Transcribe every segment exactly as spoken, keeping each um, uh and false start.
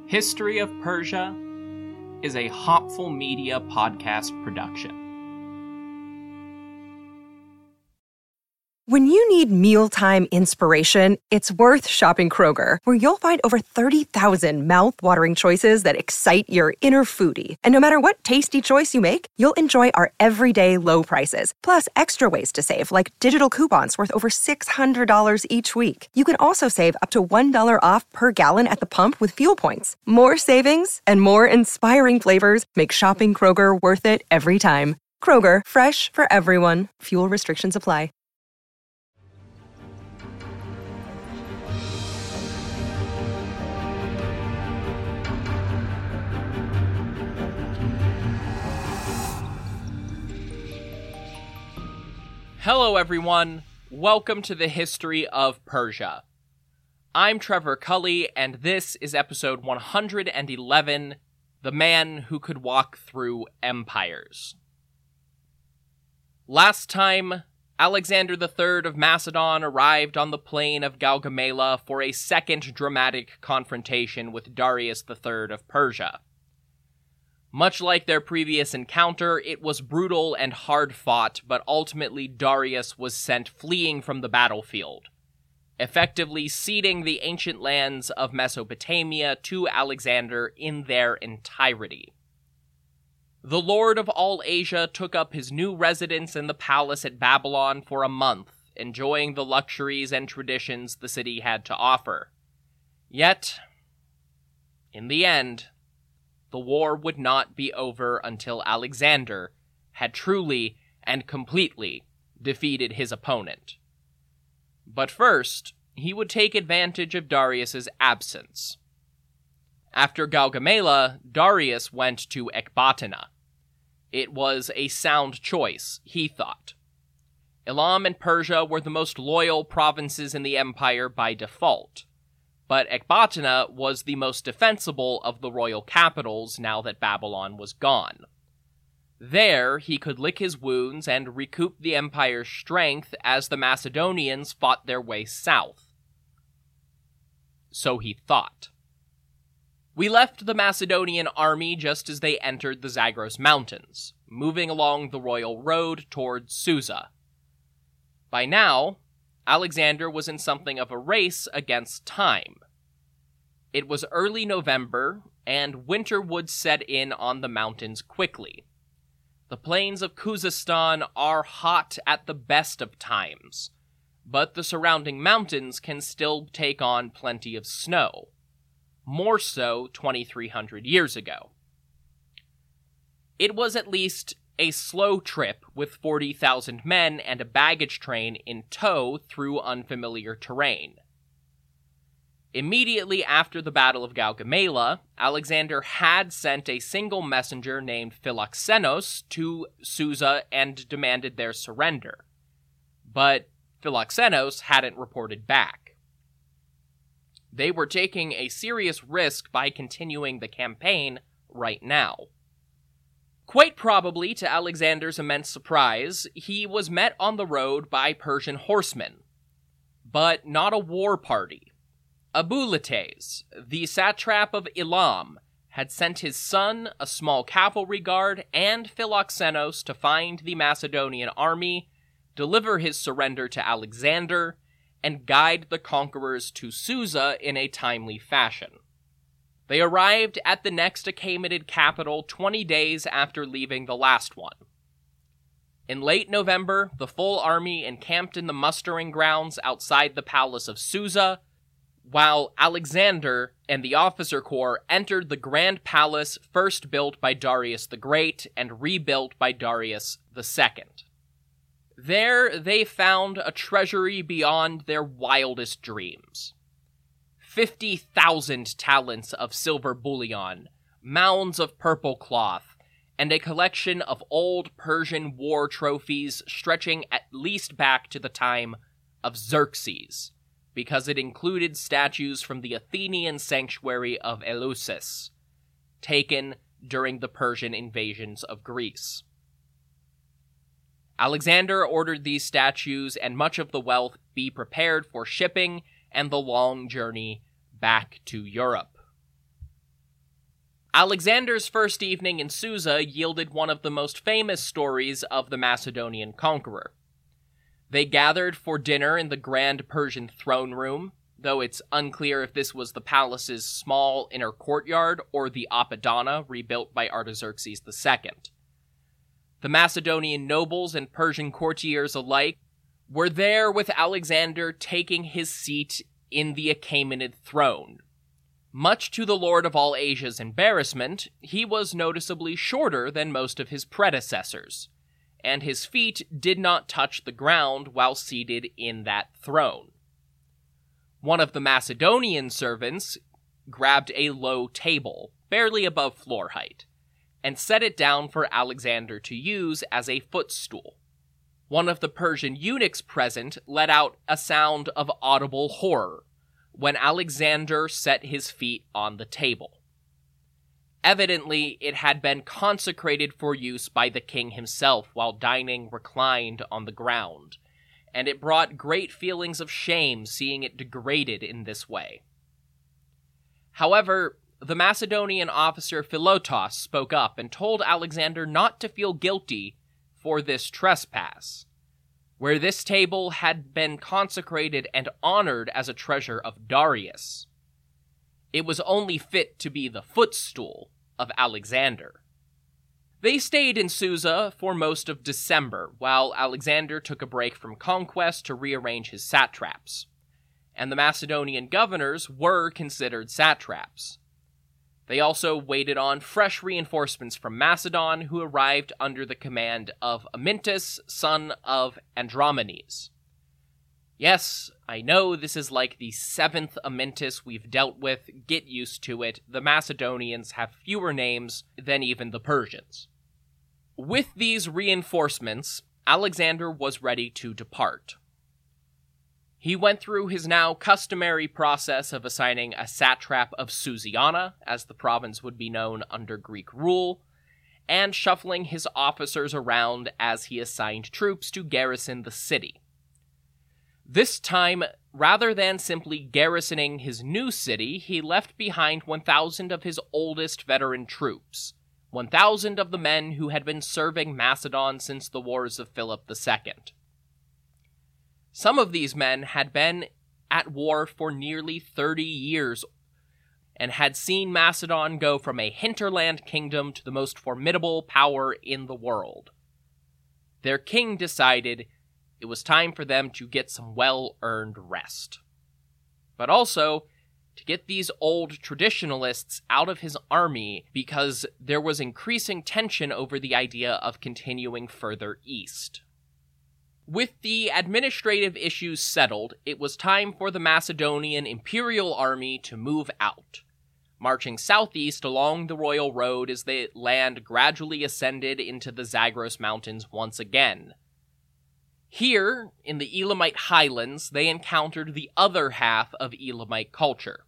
History of Persia is a Hopful Media podcast production. When you need mealtime inspiration, it's worth shopping Kroger, where you'll find over thirty thousand mouth-watering choices that excite your inner foodie. And no matter what tasty choice you make, you'll enjoy our everyday low prices, plus extra ways to save, like digital coupons worth over six hundred dollars each week. You can also save up to one dollar off per gallon at the pump with fuel points. More savings and more inspiring flavors make shopping Kroger worth it every time. Kroger, fresh for everyone. Fuel restrictions apply. Hello everyone, welcome to the History of Persia. I'm Trevor Cully, and this is episode one hundred eleven, The Man Who Could Walk Through Empires. Last time, Alexander the Third of Macedon arrived on the plain of Gaugamela for a second dramatic confrontation with Darius the Third of Persia. Much like their previous encounter, it was brutal and hard-fought, but ultimately Darius was sent fleeing from the battlefield, effectively ceding the ancient lands of Mesopotamia to Alexander in their entirety. The Lord of all Asia took up his new residence in the palace at Babylon for a month, enjoying the luxuries and traditions the city had to offer. Yet, in the end, the war would not be over until Alexander had truly and completely defeated his opponent. But first, he would take advantage of Darius's absence. After Gaugamela, Darius went to Ecbatana. It was a sound choice, he thought. Elam and Persia were the most loyal provinces in the empire by default, but Ecbatana was the most defensible of the royal capitals now that Babylon was gone. There, he could lick his wounds and recoup the empire's strength as the Macedonians fought their way south. So he thought. We left the Macedonian army just as they entered the Zagros Mountains, moving along the royal road toward Susa. By now, Alexander was in something of a race against time. It was early November, and winter would set in on the mountains quickly. The plains of Khuzestan are hot at the best of times, but the surrounding mountains can still take on plenty of snow. More so twenty-three hundred years ago. It was at least a slow trip with forty thousand men and a baggage train in tow through unfamiliar terrain. Immediately after the Battle of Gaugamela, Alexander had sent a single messenger named Philoxenos to Susa and demanded their surrender. But Philoxenos hadn't reported back. They were taking a serious risk by continuing the campaign right now. Quite probably, to Alexander's immense surprise, he was met on the road by Persian horsemen. But not a war party. Abulites, the satrap of Elam, had sent his son, a small cavalry guard, and Philoxenos to find the Macedonian army, deliver his surrender to Alexander, and guide the conquerors to Susa in a timely fashion. They arrived at the next Achaemenid capital twenty days after leaving the last one. In late November, the full army encamped in the mustering grounds outside the palace of Susa, while Alexander and the officer corps entered the grand palace first built by Darius the Great and rebuilt by Darius the Second. There they found a treasury beyond their wildest dreams. Fifty thousand talents of silver bullion, mounds of purple cloth, and a collection of old Persian war trophies stretching at least back to the time of Xerxes, because it included statues from the Athenian sanctuary of Eleusis, taken during the Persian invasions of Greece. Alexander ordered these statues and much of the wealth be prepared for shipping and the long journey back to Europe. Alexander's first evening in Susa yielded one of the most famous stories of the Macedonian conqueror. They gathered for dinner in the grand Persian throne room, though it's unclear if this was the palace's small inner courtyard or the Apadana rebuilt by Artaxerxes the Second. The Macedonian nobles and Persian courtiers alike were there with Alexander taking his seat in the Achaemenid throne. Much to the Lord of all Asia's embarrassment, he was noticeably shorter than most of his predecessors, and his feet did not touch the ground while seated in that throne. One of the Macedonian servants grabbed a low table, barely above floor height, and set it down for Alexander to use as a footstool. One of the Persian eunuchs present let out a sound of audible horror when Alexander set his feet on the table. Evidently, it had been consecrated for use by the king himself while dining reclined on the ground, and it brought great feelings of shame seeing it degraded in this way. However, the Macedonian officer Philotas spoke up and told Alexander not to feel guilty for this trespass, where this table had been consecrated and honored as a treasure of Darius. It was only fit to be the footstool of Alexander. They stayed in Susa for most of December, while Alexander took a break from conquest to rearrange his satraps, and the Macedonian governors were considered satraps. They also waited on fresh reinforcements from Macedon, who arrived under the command of Amyntas, son of Andromenes. Yes, I know this is like the seventh Amyntas we've dealt with. Get used to it. The Macedonians have fewer names than even the Persians. With these reinforcements, Alexander was ready to depart. He went through his now customary process of assigning a satrap of Susiana, as the province would be known under Greek rule, and shuffling his officers around as he assigned troops to garrison the city. This time, rather than simply garrisoning his new city, he left behind one thousand of his oldest veteran troops, one thousand of the men who had been serving Macedon since the wars of Philip the Second. Some of these men had been at war for nearly thirty years and had seen Macedon go from a hinterland kingdom to the most formidable power in the world. Their king decided it was time for them to get some well-earned rest, but also to get these old traditionalists out of his army because there was increasing tension over the idea of continuing further east. With the administrative issues settled, it was time for the Macedonian imperial army to move out, marching southeast along the royal road as the land gradually ascended into the Zagros Mountains once again. Here, in the Elamite highlands, they encountered the other half of Elamite culture.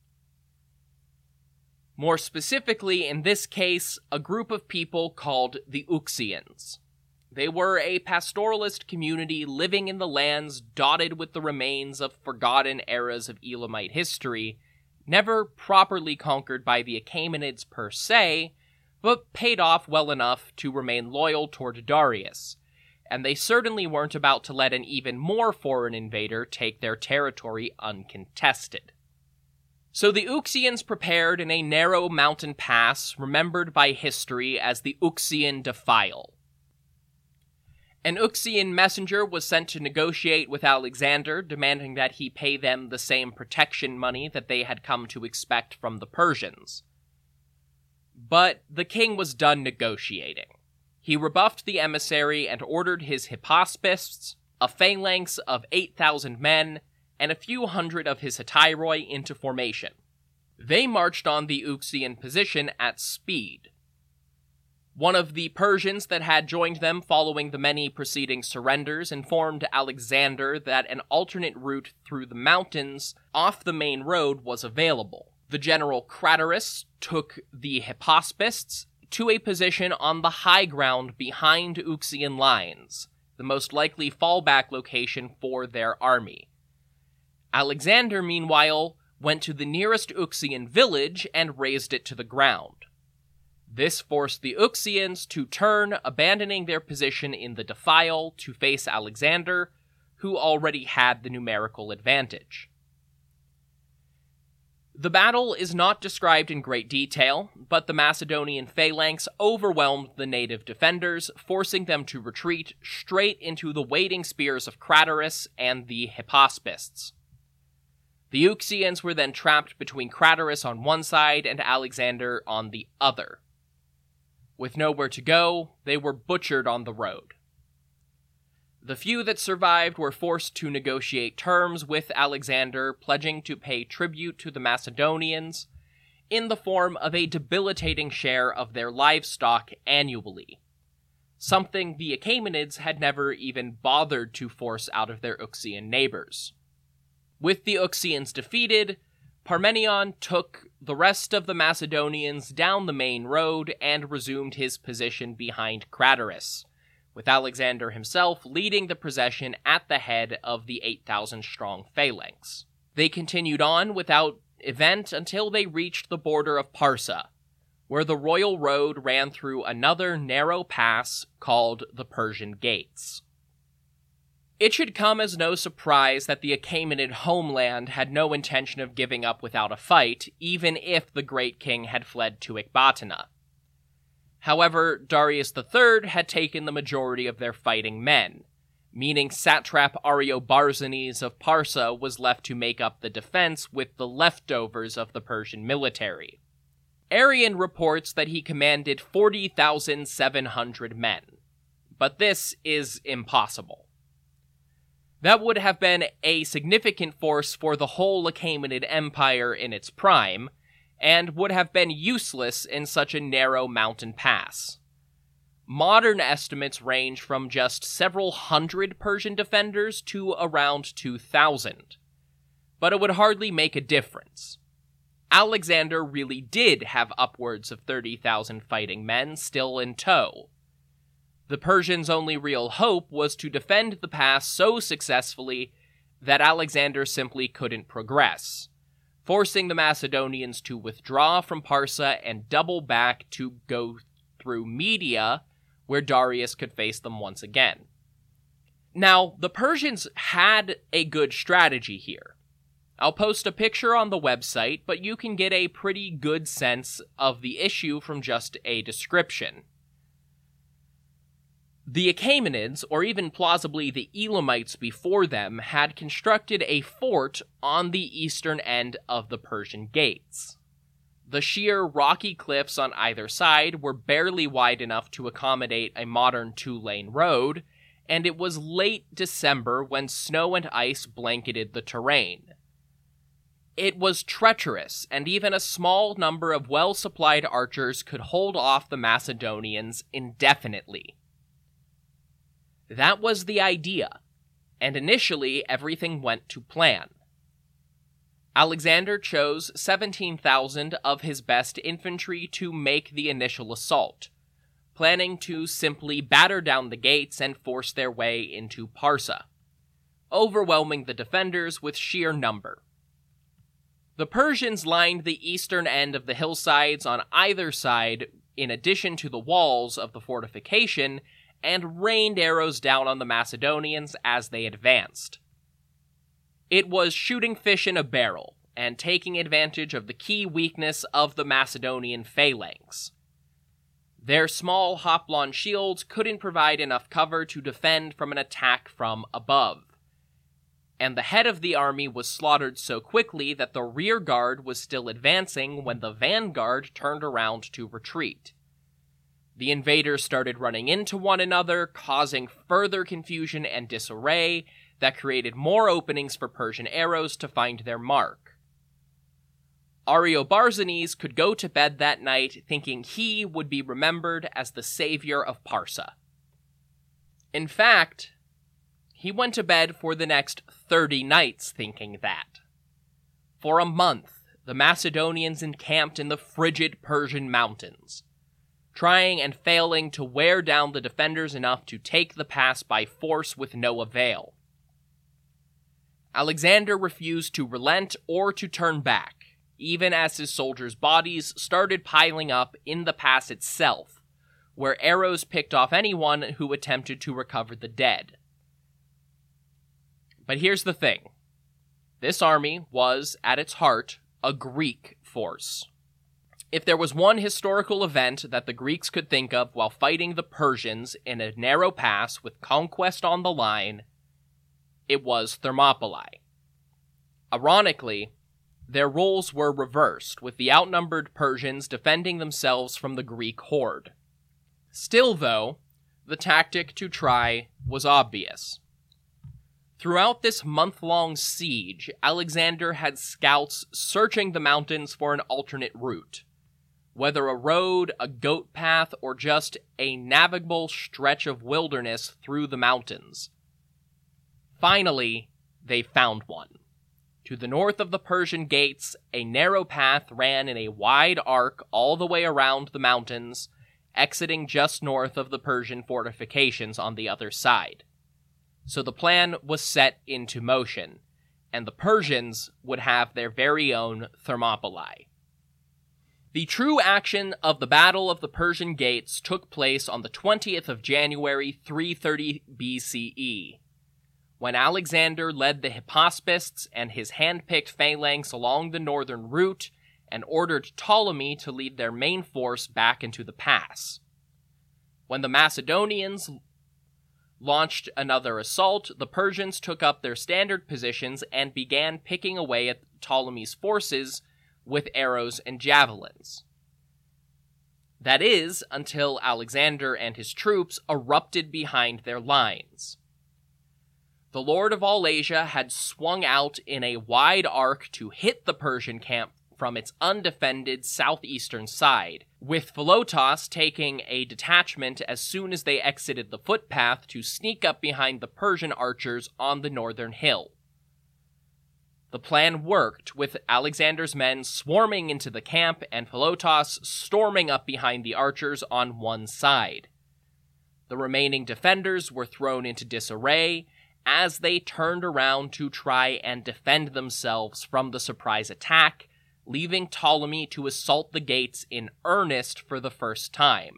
More specifically, in this case, a group of people called the Uxians. They were a pastoralist community living in the lands dotted with the remains of forgotten eras of Elamite history, never properly conquered by the Achaemenids per se, but paid off well enough to remain loyal toward Darius, and they certainly weren't about to let an even more foreign invader take their territory uncontested. So the Uxians prepared in a narrow mountain pass remembered by history as the Uxian Defile. An Uxian messenger was sent to negotiate with Alexander, demanding that he pay them the same protection money that they had come to expect from the Persians. But the king was done negotiating. He rebuffed the emissary and ordered his Hippospists, a phalanx of eight thousand men, and a few hundred of his hetairoi into formation. They marched on the Uxian position at speed. One of the Persians that had joined them following the many preceding surrenders informed Alexander that an alternate route through the mountains off the main road was available. The general Craterus took the Hippospists to a position on the high ground behind Uxian lines, the most likely fallback location for their army. Alexander, meanwhile, went to the nearest Uxian village and razed it to the ground. This forced the Uxians to turn, abandoning their position in the defile to face Alexander, who already had the numerical advantage. The battle is not described in great detail, but the Macedonian phalanx overwhelmed the native defenders, forcing them to retreat straight into the waiting spears of Craterus and the Hypaspists. The Uxians were then trapped between Craterus on one side and Alexander on the other. With nowhere to go, they were butchered on the road. The few that survived were forced to negotiate terms with Alexander, pledging to pay tribute to the Macedonians in the form of a debilitating share of their livestock annually, something the Achaemenids had never even bothered to force out of their Uxian neighbors. With the Uxians defeated, Parmenion took the rest of the Macedonians down the main road and resumed his position behind Craterus, with Alexander himself leading the procession at the head of the eight thousand strong phalanx. They continued on without event until they reached the border of Parsa, where the royal road ran through another narrow pass called the Persian Gates. It should come as no surprise that the Achaemenid homeland had no intention of giving up without a fight, even if the great king had fled to Ecbatana. However, Darius the Third had taken the majority of their fighting men, meaning satrap Ariobarzanes of Parsa was left to make up the defense with the leftovers of the Persian military. Arrian reports that he commanded forty thousand seven hundred men, but this is impossible. That would have been a significant force for the whole Achaemenid Empire in its prime, and would have been useless in such a narrow mountain pass. Modern estimates range from just several hundred Persian defenders to around two thousand, but it would hardly make a difference. Alexander really did have upwards of thirty thousand fighting men still in tow. The Persians' only real hope was to defend the pass so successfully that Alexander simply couldn't progress, forcing the Macedonians to withdraw from Parsa and double back to go through Media, where Darius could face them once again. Now, the Persians had a good strategy here. I'll post a picture on the website, but you can get a pretty good sense of the issue from just a description. The Achaemenids, or even plausibly the Elamites before them, had constructed a fort on the eastern end of the Persian Gates. The sheer rocky cliffs on either side were barely wide enough to accommodate a modern two-lane road, and it was late December when snow and ice blanketed the terrain. It was treacherous, and even a small number of well-supplied archers could hold off the Macedonians indefinitely. That was the idea, and initially everything went to plan. Alexander chose seventeen thousand of his best infantry to make the initial assault, planning to simply batter down the gates and force their way into Parsa, overwhelming the defenders with sheer number. The Persians lined the eastern end of the hillsides on either side, in addition to the walls of the fortification, and rained arrows down on the Macedonians as they advanced. It was shooting fish in a barrel, and taking advantage of the key weakness of the Macedonian phalanx. Their small hoplon shields couldn't provide enough cover to defend from an attack from above, and the head of the army was slaughtered so quickly that the rear guard was still advancing when the vanguard turned around to retreat. The invaders started running into one another, causing further confusion and disarray that created more openings for Persian arrows to find their mark. Ariobarzanes could go to bed that night thinking he would be remembered as the savior of Parsa. In fact, he went to bed for the next thirty nights thinking that. For a month, the Macedonians encamped in the frigid Persian mountains, trying and failing to wear down the defenders enough to take the pass by force with no avail. Alexander refused to relent or to turn back, even as his soldiers' bodies started piling up in the pass itself, where arrows picked off anyone who attempted to recover the dead. But here's the thing. This army was, at its heart, a Greek force. If there was one historical event that the Greeks could think of while fighting the Persians in a narrow pass with conquest on the line, it was Thermopylae. Ironically, their roles were reversed, with the outnumbered Persians defending themselves from the Greek horde. Still, though, the tactic to try was obvious. Throughout this month-long siege, Alexander had scouts searching the mountains for an alternate route. Whether a road, a goat path, or just a navigable stretch of wilderness through the mountains. Finally, they found one. To the north of the Persian gates, a narrow path ran in a wide arc all the way around the mountains, exiting just north of the Persian fortifications on the other side. So the plan was set into motion, and the Persians would have their very own Thermopylae. The true action of the Battle of the Persian Gates took place on the twentieth of January, three thirty B C E, when Alexander led the Hypaspists and his hand-picked phalanx along the northern route and ordered Ptolemy to lead their main force back into the pass. When the Macedonians launched another assault, the Persians took up their standard positions and began picking away at Ptolemy's forces with arrows and javelins. That is, until Alexander and his troops erupted behind their lines. The Lord of all Asia had swung out in a wide arc to hit the Persian camp from its undefended southeastern side, with Philotas taking a detachment as soon as they exited the footpath to sneak up behind the Persian archers on the northern hill. The plan worked, with Alexander's men swarming into the camp and Philotas storming up behind the archers on one side. The remaining defenders were thrown into disarray as they turned around to try and defend themselves from the surprise attack, leaving Ptolemy to assault the gates in earnest for the first time.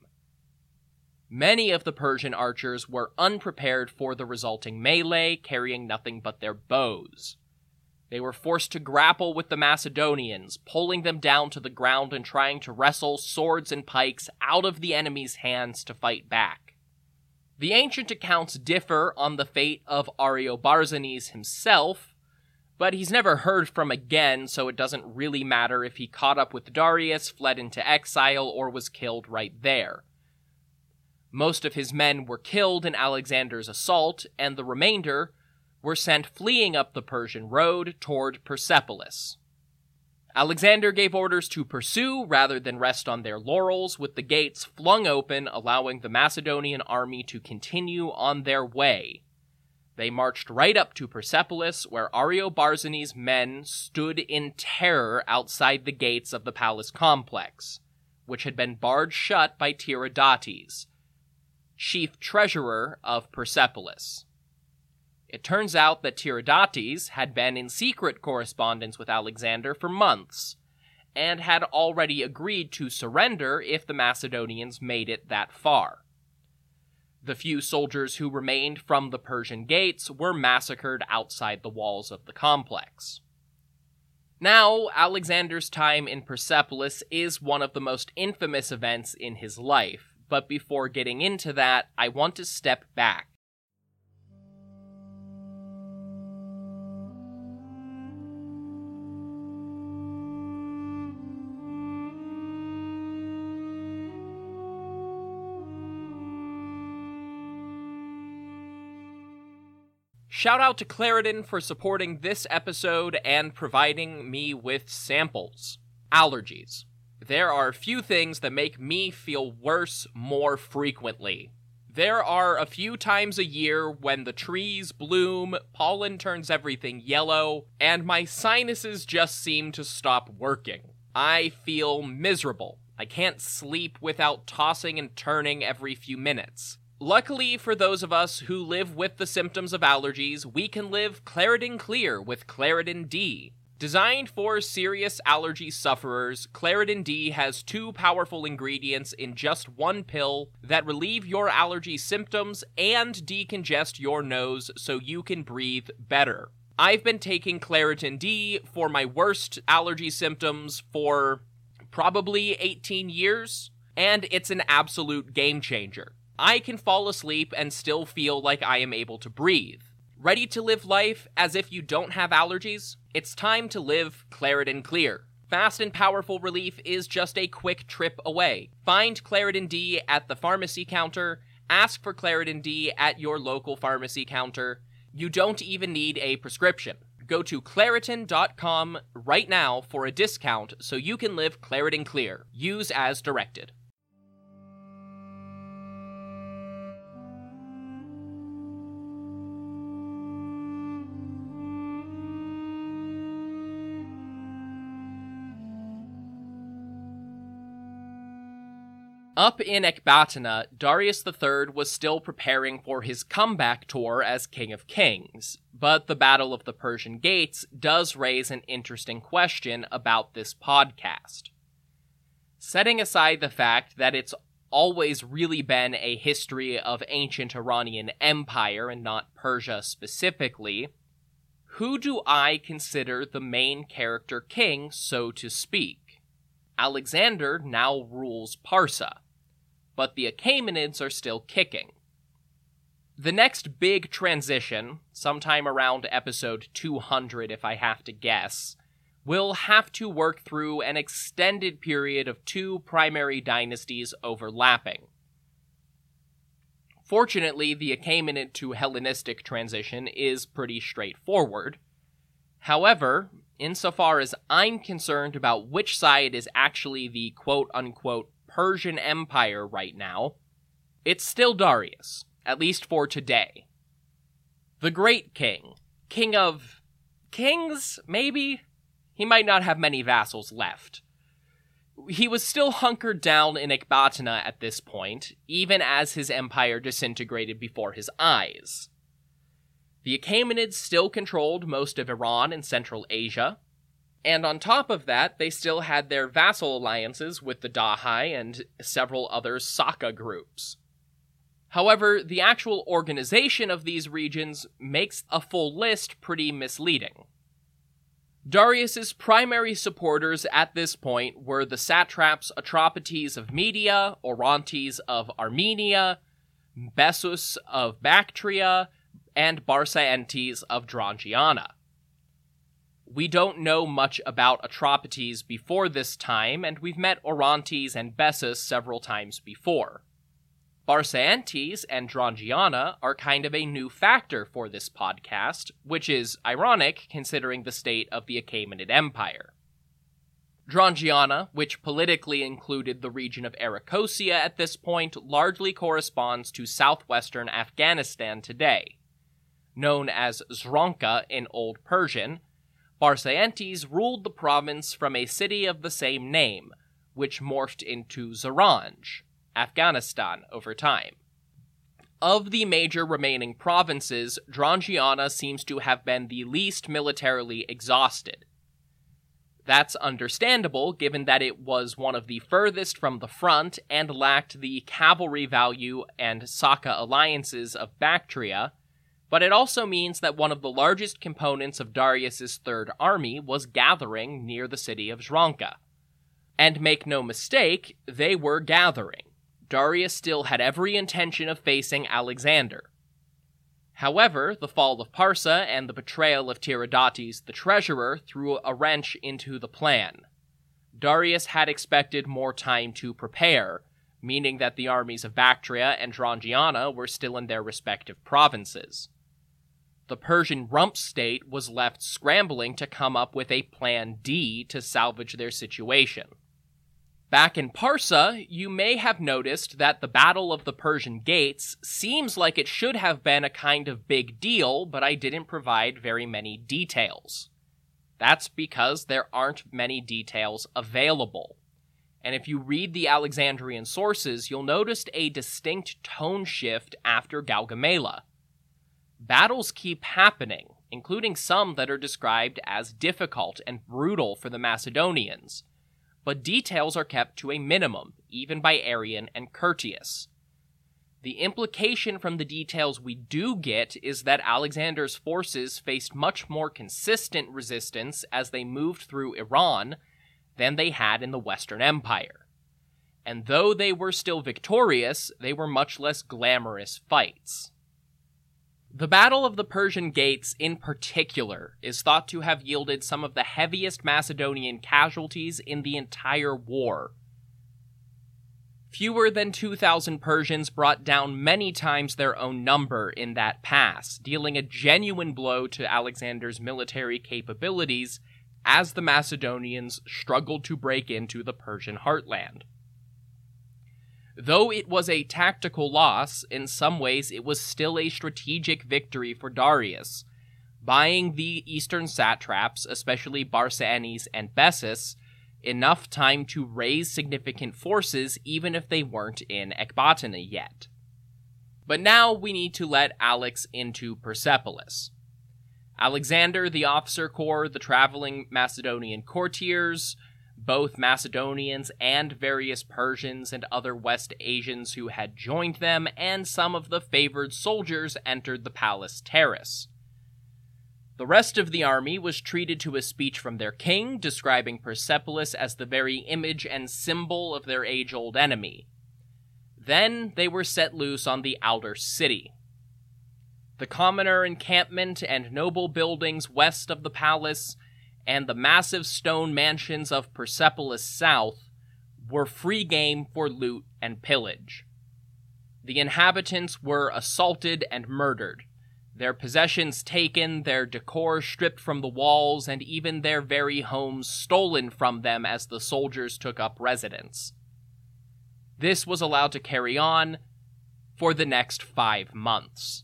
Many of the Persian archers were unprepared for the resulting melee, carrying nothing but their bows. They were forced to grapple with the Macedonians, pulling them down to the ground and trying to wrestle swords and pikes out of the enemy's hands to fight back. The ancient accounts differ on the fate of Ariobarzanes himself, but he's never heard from again, so it doesn't really matter if he caught up with Darius, fled into exile, or was killed right there. Most of his men were killed in Alexander's assault, and the remainder were sent fleeing up the Persian road toward Persepolis. Alexander gave orders to pursue rather than rest on their laurels, with the gates flung open, allowing the Macedonian army to continue on their way. They marched right up to Persepolis, where Ariobarzanes' men stood in terror outside the gates of the palace complex, which had been barred shut by Tiridates, chief treasurer of Persepolis. It turns out that Tiridates had been in secret correspondence with Alexander for months, and had already agreed to surrender if the Macedonians made it that far. The few soldiers who remained from the Persian gates were massacred outside the walls of the complex. Now, Alexander's time in Persepolis is one of the most infamous events in his life, but before getting into that, I want to step back. Shout out to Claritin for supporting this episode and providing me with samples. Allergies. There are a few things that make me feel worse more frequently. There are a few times a year when the trees bloom, pollen turns everything yellow, and my sinuses just seem to stop working. I feel miserable. I can't sleep without tossing and turning every few minutes. Luckily for those of us who live with the symptoms of allergies, we can live Claritin Clear with Claritin D. Designed for serious allergy sufferers, Claritin D has two powerful ingredients in just one pill that relieve your allergy symptoms and decongest your nose so you can breathe better. I've been taking Claritin D for my worst allergy symptoms for probably eighteen years, and it's an absolute game changer. I can fall asleep and still feel like I am able to breathe. Ready to live life as if you don't have allergies? It's time to live Claritin Clear. Fast and powerful relief is just a quick trip away. Find Claritin D at the pharmacy counter. Ask for Claritin D at your local pharmacy counter. You don't even need a prescription. Go to Claritin dot com right now for a discount so you can live Claritin Clear. Use as directed. Up in Ecbatana, Darius the Third was still preparing for his comeback tour as King of Kings, but the Battle of the Persian Gates does raise an interesting question about this podcast. Setting aside the fact that it's always really been a history of ancient Iranian Empire and not Persia specifically, who do I consider the main character king, so to speak? Alexander now rules Parsa, but the Achaemenids are still kicking. The next big transition, sometime around episode two hundred if I have to guess, will have to work through an extended period of two primary dynasties overlapping. Fortunately, the Achaemenid to Hellenistic transition is pretty straightforward. However, insofar as I'm concerned about which side is actually the quote-unquote Persian Empire right now, it's still Darius, at least for today. The Great King, king of kings, maybe? He might not have many vassals left. He was still hunkered down in Ecbatana at this point, even as his empire disintegrated before his eyes. The Achaemenids still controlled most of Iran and Central Asia, and on top of that, they still had their vassal alliances with the Dahai and several other Saka groups. However, the actual organization of these regions makes a full list pretty misleading. Darius's primary supporters at this point were the satraps Atropates of Media, Orontes of Armenia, Bessus of Bactria, and Barsaentes of Drangiana. We don't know much about Atropates before this time, and we've met Orontes and Bessus several times before. Barsaentes and Drangiana are kind of a new factor for this podcast, which is ironic considering the state of the Achaemenid Empire. Drangiana, which politically included the region of Arachosia at this point, largely corresponds to southwestern Afghanistan today. Known as Zronka in Old Persian, Barsaentes ruled the province from a city of the same name, which morphed into Zaranj, Afghanistan, over time. Of the major remaining provinces, Drangiana seems to have been the least militarily exhausted. That's understandable, given that it was one of the furthest from the front and lacked the cavalry value and Saka alliances of Bactria, but it also means that one of the largest components of Darius's Third Army was gathering near the city of Zronka. And make no mistake, they were gathering. Darius still had every intention of facing Alexander. However, the fall of Parsa and the betrayal of Tiridates the treasurer threw a wrench into the plan. Darius had expected more time to prepare, meaning that the armies of Bactria and Drangiana were still in their respective provinces. The Persian rump state was left scrambling to come up with a plan D to salvage their situation. Back in Parsa, you may have noticed that the Battle of the Persian Gates seems like it should have been a kind of big deal, but I didn't provide very many details. That's because there aren't many details available. And if you read the Alexandrian sources, you'll notice a distinct tone shift after Gaugamela. Battles keep happening, including some that are described as difficult and brutal for the Macedonians, but details are kept to a minimum, even by Arrian and Curtius. The implication from the details we do get is that Alexander's forces faced much more consistent resistance as they moved through Iran than they had in the Western Empire. And though they were still victorious, they were much less glamorous fights. The Battle of the Persian Gates in particular is thought to have yielded some of the heaviest Macedonian casualties in the entire war. Fewer than two thousand Persians brought down many times their own number in that pass, dealing a genuine blow to Alexander's military capabilities as the Macedonians struggled to break into the Persian heartland. Though it was a tactical loss, in some ways it was still a strategic victory for Darius, buying the eastern satraps, especially Barsanes and Bessus, enough time to raise significant forces even if they weren't in Ecbatana yet. But now we need to let Alex into Persepolis. Alexander, the officer corps, the traveling Macedonian courtiers, both Macedonians and various Persians and other West Asians who had joined them, and some of the favored soldiers entered the palace terrace. The rest of the army was treated to a speech from their king, describing Persepolis as the very image and symbol of their age-old enemy. Then they were set loose on the outer city. The commoner encampment and noble buildings west of the palace, and the massive stone mansions of Persepolis south, were free game for loot and pillage. The inhabitants were assaulted and murdered, their possessions taken, their decor stripped from the walls, and even their very homes stolen from them as the soldiers took up residence. This was allowed to carry on for the next five months.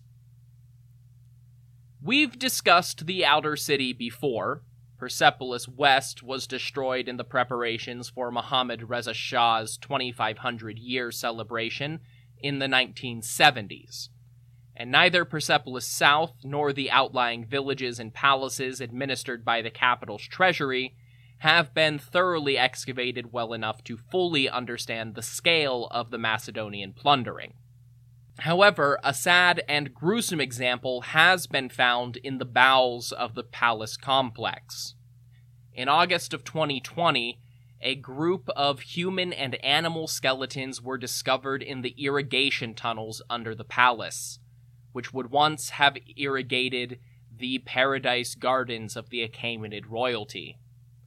We've discussed the outer city before. Persepolis West was destroyed in the preparations for Muhammad Reza Shah's twenty-five hundred year celebration in the nineteen seventies. And neither Persepolis South nor the outlying villages and palaces administered by the capital's treasury have been thoroughly excavated well enough to fully understand the scale of the Macedonian plundering. However, a sad and gruesome example has been found in the bowels of the palace complex. In August of twenty twenty, a group of human and animal skeletons were discovered in the irrigation tunnels under the palace, which would once have irrigated the paradise gardens of the Achaemenid royalty.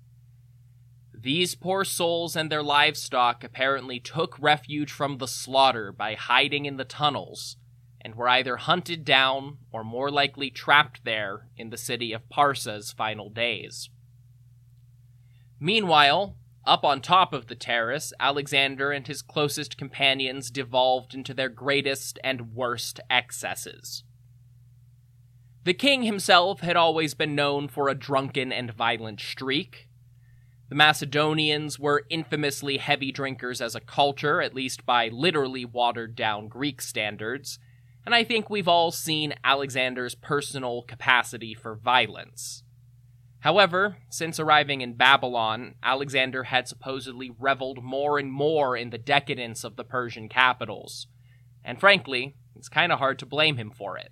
These poor souls and their livestock apparently took refuge from the slaughter by hiding in the tunnels, and were either hunted down or more likely trapped there in the city of Parsa's final days. Meanwhile, up on top of the terrace, Alexander and his closest companions devolved into their greatest and worst excesses. The king himself had always been known for a drunken and violent streak. The Macedonians were infamously heavy drinkers as a culture, at least by literally watered-down Greek standards, and I think we've all seen Alexander's personal capacity for violence. However, since arriving in Babylon, Alexander had supposedly reveled more and more in the decadence of the Persian capitals, and frankly, it's kind of hard to blame him for it.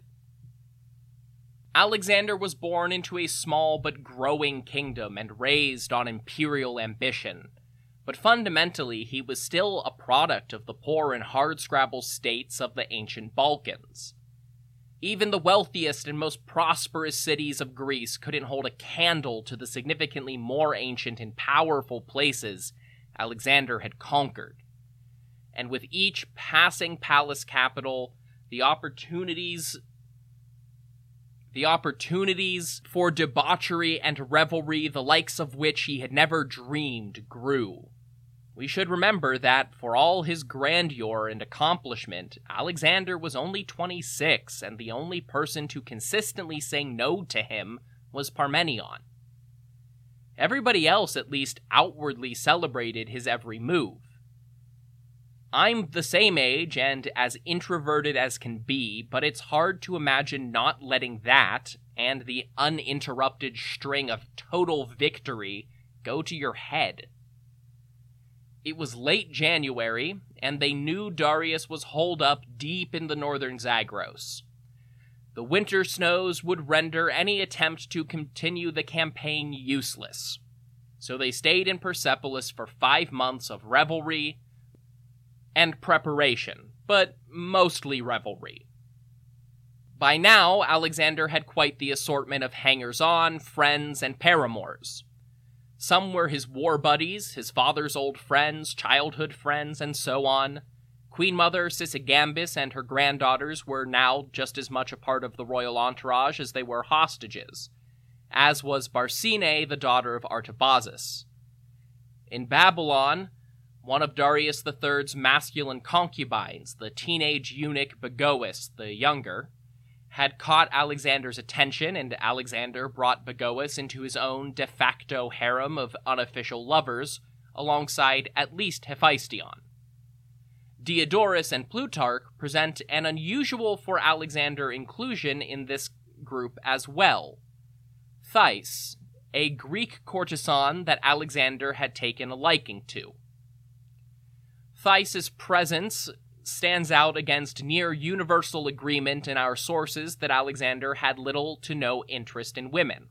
Alexander was born into a small but growing kingdom and raised on imperial ambition, but fundamentally he was still a product of the poor and hardscrabble states of the ancient Balkans. Even the wealthiest and most prosperous cities of Greece couldn't hold a candle to the significantly more ancient and powerful places Alexander had conquered. And with each passing palace capital, the opportunities The opportunities for debauchery and revelry, the likes of which he had never dreamed, grew. We should remember that, for all his grandeur and accomplishment, Alexander was only twenty-six, and the only person to consistently say no to him was Parmenion. Everybody else at least outwardly celebrated his every move. I'm the same age and as introverted as can be, but it's hard to imagine not letting that and the uninterrupted string of total victory go to your head. It was late January, and they knew Darius was holed up deep in the northern Zagros. The winter snows would render any attempt to continue the campaign useless, so they stayed in Persepolis for five months of revelry and preparation, but mostly revelry. By now, Alexander had quite the assortment of hangers-on, friends, and paramours. Some were his war buddies, his father's old friends, childhood friends, and so on. Queen Mother Sisygambis and her granddaughters were now just as much a part of the royal entourage as they were hostages, as was Barsine, the daughter of Artabazus. In Babylon, one of Darius the Third's masculine concubines, the teenage eunuch Bagoas the Younger, had caught Alexander's attention, and Alexander brought Bagoas into his own de facto harem of unofficial lovers, alongside at least Hephaestion. Diodorus and Plutarch present an unusual for Alexander inclusion in this group as well. Thais, a Greek courtesan that Alexander had taken a liking to. Thais's presence stands out against near universal agreement in our sources that Alexander had little to no interest in women.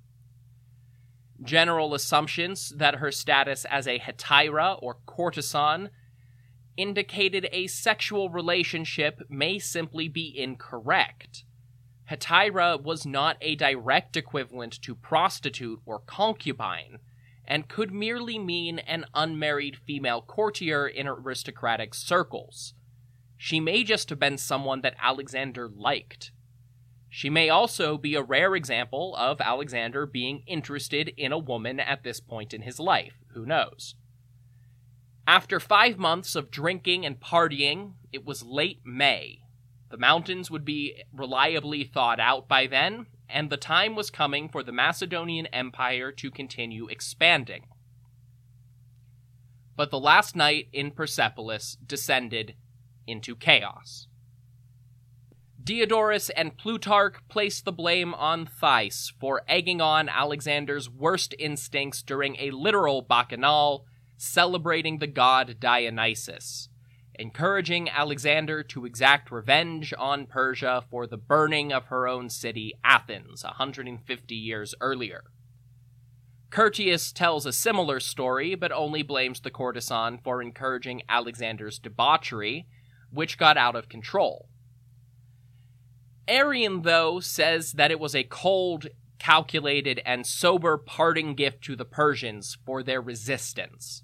General assumptions that her status as a hetaira or courtesan indicated a sexual relationship may simply be incorrect. Hetaira was not a direct equivalent to prostitute or concubine, and could merely mean an unmarried female courtier in aristocratic circles. She may just have been someone that Alexander liked. She may also be a rare example of Alexander being interested in a woman at this point in his life. Who knows? After five months of drinking and partying, it was late May. The mountains would be reliably thawed out by then, and the time was coming for the Macedonian Empire to continue expanding. But the last night in Persepolis descended into chaos. Diodorus and Plutarch placed the blame on Thais for egging on Alexander's worst instincts during a literal bacchanal celebrating the god Dionysus, encouraging Alexander to exact revenge on Persia for the burning of her own city, Athens, one hundred fifty years earlier. Curtius tells a similar story, but only blames the courtesan for encouraging Alexander's debauchery, which got out of control. Arrian, though, says that it was a cold, calculated, and sober parting gift to the Persians for their resistance.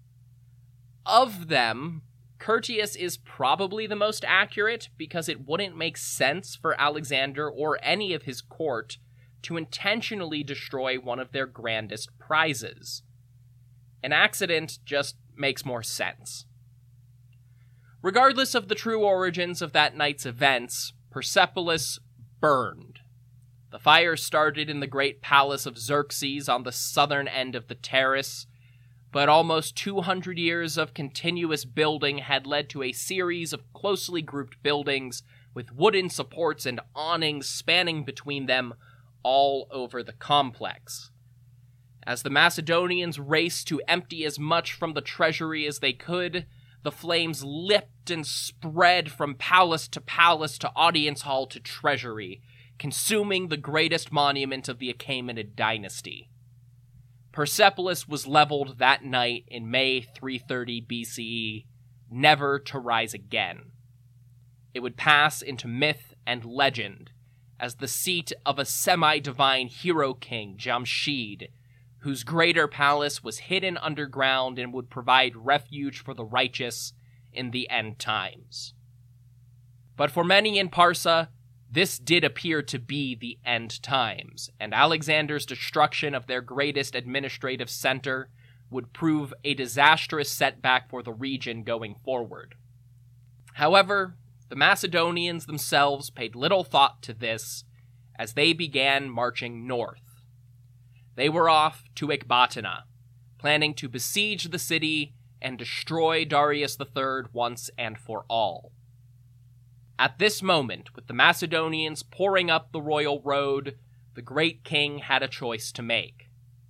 Of them, Curtius is probably the most accurate, because it wouldn't make sense for Alexander or any of his court to intentionally destroy one of their grandest prizes. An accident just makes more sense. Regardless of the true origins of that night's events, Persepolis burned. The fire started in the great palace of Xerxes on the southern end of the terrace, but almost two hundred years of continuous building had led to a series of closely grouped buildings with wooden supports and awnings spanning between them all over the complex. As the Macedonians raced to empty as much from the treasury as they could, the flames lipped and spread from palace to palace to audience hall to treasury, consuming the greatest monument of the Achaemenid dynasty. Persepolis was leveled that night in May three thirty B C E, never to rise again. It would pass into myth and legend as the seat of a semi-divine hero king, Jamshid, whose greater palace was hidden underground and would provide refuge for the righteous in the end times. But for many in Parsa, this did appear to be the end times, and Alexander's destruction of their greatest administrative center would prove a disastrous setback for the region going forward. However, the Macedonians themselves paid little thought to this as they began marching north. They were off to Ecbatana, planning to besiege the city and destroy Darius the Third once and for all. At this moment, with the Macedonians pouring up the royal road, the great king had a choice to make.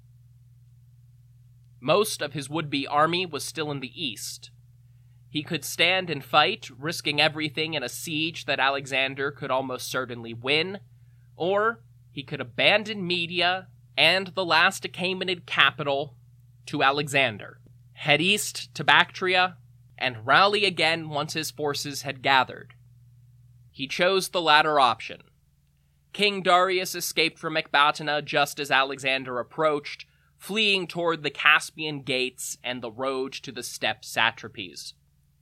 Most of his would-be army was still in the east. He could stand and fight, risking everything in a siege that Alexander could almost certainly win, or he could abandon Media and the last Achaemenid capital to Alexander, head east to Bactria, and rally again once his forces had gathered. He chose the latter option. King Darius escaped from Ecbatana just as Alexander approached, fleeing toward the Caspian Gates and the road to the steppe satrapies.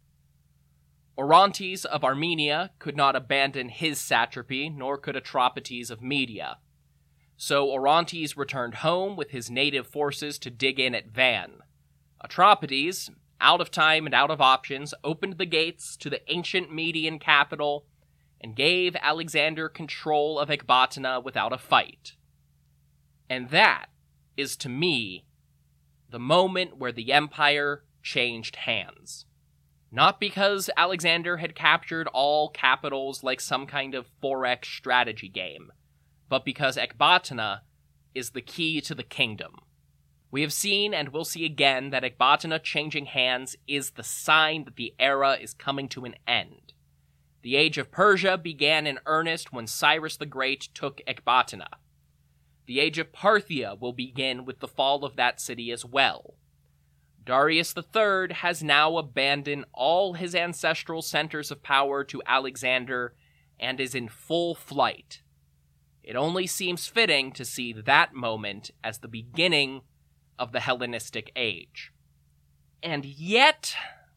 Orontes of Armenia could not abandon his satrapy, nor could Atropates of Media. So Orontes returned home with his native forces to dig in at Van. Atropates, out of time and out of options, opened the gates to the ancient Median capital and gave Alexander control of Ecbatana without a fight. And that is, to me, the moment where the empire changed hands. Not because Alexander had captured all capitals like some kind of four X strategy game, but because Ecbatana is the key to the kingdom. We have seen and will see again that Ecbatana changing hands is the sign that the era is coming to an end. The Age of Persia began in earnest when Cyrus the Great took Ecbatana. The Age of Parthia will begin with the fall of that city as well. Darius the Third has now abandoned all his ancestral centers of power to Alexander and is in full flight. It only seems fitting to see that moment as the beginning of the Hellenistic Age. And yet,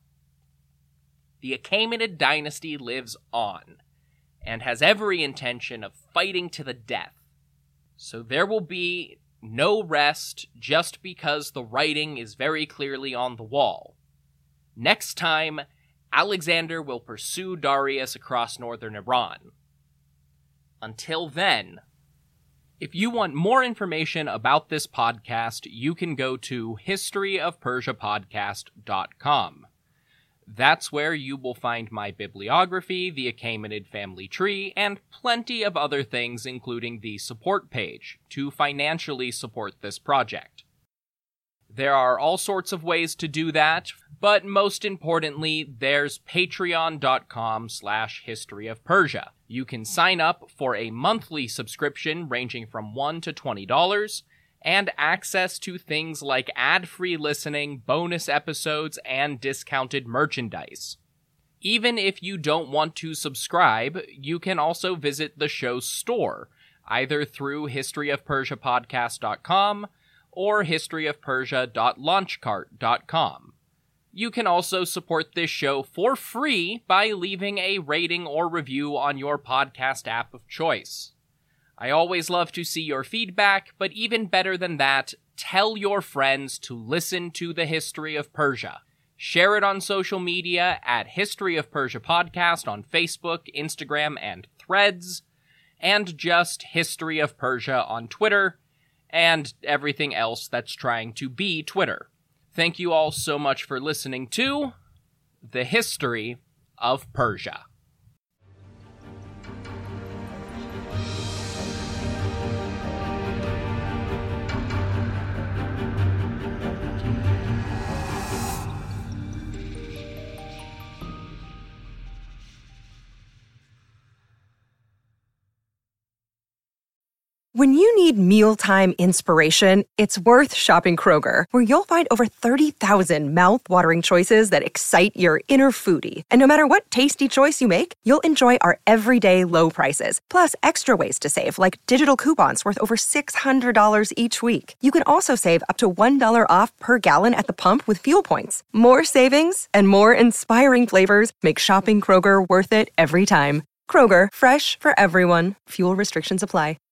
the Achaemenid dynasty lives on, and has every intention of fighting to the death. So there will be no rest just because the writing is very clearly on the wall. Next time, Alexander will pursue Darius across northern Iran. Until then, if you want more information about this podcast, you can go to history of persia podcast dot com. That's where you will find my bibliography, the Achaemenid family tree, and plenty of other things, including the support page, to financially support this project. There are all sorts of ways to do that, but most importantly, there's patreon.com slash history of Persia. You can sign up for a monthly subscription ranging from one to twenty dollars, and access to things like ad-free listening, bonus episodes, and discounted merchandise. Even if you don't want to subscribe, you can also visit the show's store, either through history of persia podcast dot com or history of persia dot launchcart dot com. You can also support this show for free by leaving a rating or review on your podcast app of choice. I always love to see your feedback, but even better than that, tell your friends to listen to the History of Persia. Share it on social media at History of Persia Podcast on Facebook, Instagram, and Threads, and just History of Persia on Twitter, and everything else that's trying to be Twitter. Thank you all so much for listening to The History of Persia. When you need mealtime inspiration, it's worth shopping Kroger, where you'll find over thirty thousand mouth-watering choices that excite your inner foodie. And no matter what tasty choice you make, you'll enjoy our everyday low prices, plus extra ways to save, like digital coupons worth over six hundred dollars each week. You can also save up to one dollar off per gallon at the pump with fuel points. More savings and more inspiring flavors make shopping Kroger worth it every time. Kroger, fresh for everyone. Fuel restrictions apply.